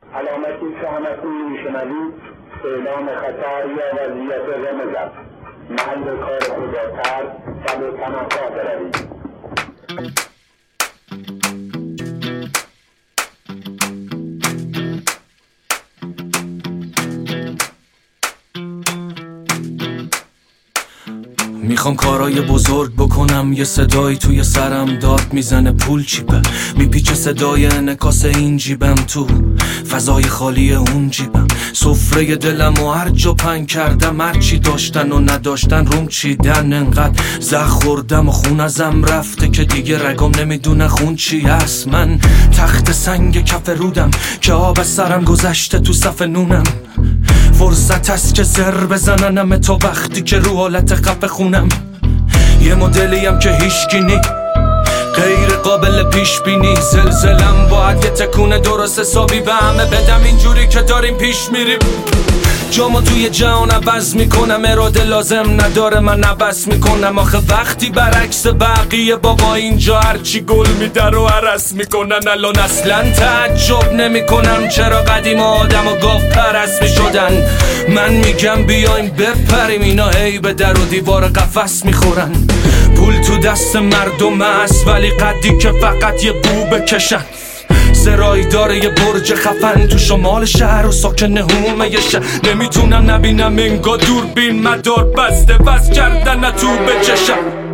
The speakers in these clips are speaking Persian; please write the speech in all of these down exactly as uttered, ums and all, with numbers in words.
علامتی که همتون میشنوید اعلام خطر یا وضعیت رمز است. محل کار خدا ترس و به پناهگاه بروید. میخوام کارای بزرگ بکنم، یه صدایی توی سرم داد میزنه پول چیپه، میپیچه صدای انعکاس این جیبم تو فضای خالی اون جیبم. سفره دلم و هر جا پنگ کردم، هرچی داشتن و نداشتن روم چیدن. انقدر زخ خوردم و خون ازم رفته که دیگه رگام نمیدونه خون چی هست. من تخت سنگ کف رودم که آب سرم گذشته تو صف نونم. فرصت هست که زر بزننم تا وقتی که رو حالت خفه خونم. یه مدلیم که هیچکی نی، غیر قابل پیش بینی. زلزلم باید یه تکونه درست حسابی به همه بدم، اینجوری که داریم پیش میریم. جامو توی جهان عوض میکنم، اراده لازم نداره من عوض میکنم. آخه وقتی برعکس بقیه بابا اینجا هرچی گل میده رو عرس میکنن. الان اصلا تعجب نمیکنم چرا قدیم آدم و گاو پرست میشدن. من میگم بیایم بپریم، اینا هی به در و دیوار قفس میخورن. پول تو دست مردم هست ولی قدی که فقط یه بو بکشن. سرایی داره یه برج خفن تو شمال شهر و ساکن هومه یه شهر. نمیتونم نبینم انگا دوربین مدار بسته بس کردن نه تو بچشم.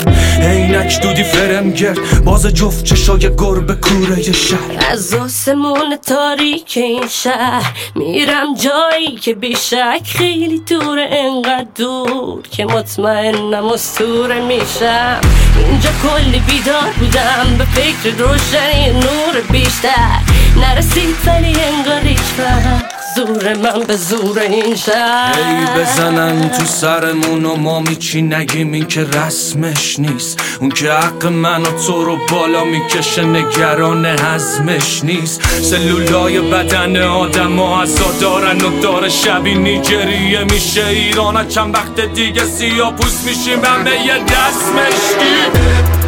عینک دودی فرم گرد باز جفت چشای گربه کوره یه شهر. از آسمون تاریک این شهر میرم جایی که بیشک خیلی دوره، انقدر دور که مطمئنم اسطوره میشم. اینجا کلی بیدار بودم به فکر روشنی نور بیشتر، نرسید ولی انگار هیچ وقت زور من به زور این شهر. هی بزنن تو سرمون و ما میچی نگیم، این که رسمش نیست. اون که حق من و تو رو بالا میکشه نگران هضمش نیست. سلولای بدن آدم ها عزا دارن و داره شبی نیجریه میشه ایران. چند وقت دیگه سیاه پوست میشیم همه یه دست مشکی.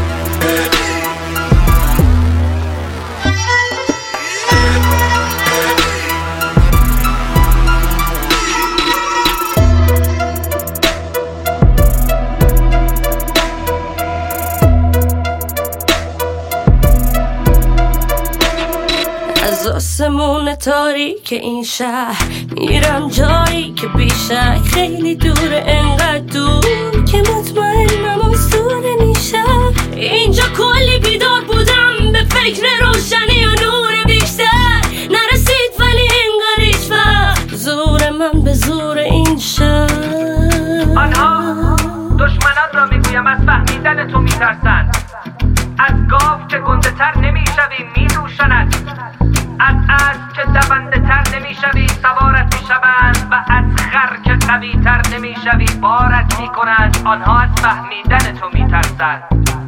از آسمون تاریک این شهر میرم جایی که بیشک خیلی دوره، انقدر دور که مطمئنم اسطوره میشم. اینجا کلی بیدار بودم به فکر روشنی و نور بیشتر، نرسید ولی انگار هیچ وقت زور من به زور این شهر. آنها دشمنان را میگویم از فهمیدن تو میترسن. از گاو که گنده تر نمیشوی میدوشند، از اسب که دونده تر نمیشوی سوارت میشوند، و از خر که قوی تر نمیشوی بارت میکنند. آنها از فهمیدن تو میترسند.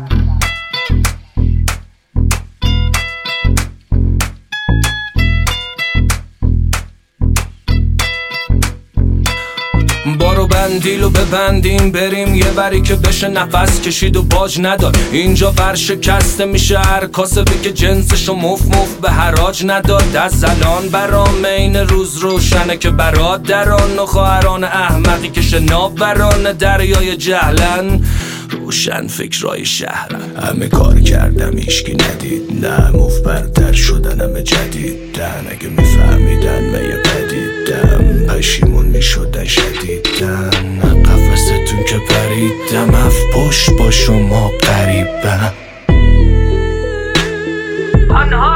بارو بندیلو ببندیم بریم یه بری که بشه نفس کشید و باج ندار. اینجا ورشکسته میشه هر کاسبی که جنسشو مف مف به حراج نداد. از الان برام این روز روشنه که برادران و خواهران احمقی که شناوران دریای جهلن روشن فکرای شهرن. همه کار کردم ایشکی ندید، نه مف برتر شدن همه جدیدن. اگه میفهمیدن میه پدیدم پشیمون میشدن شدیدن. قفستون که پریدم اف پشت با شما قریبم. آنها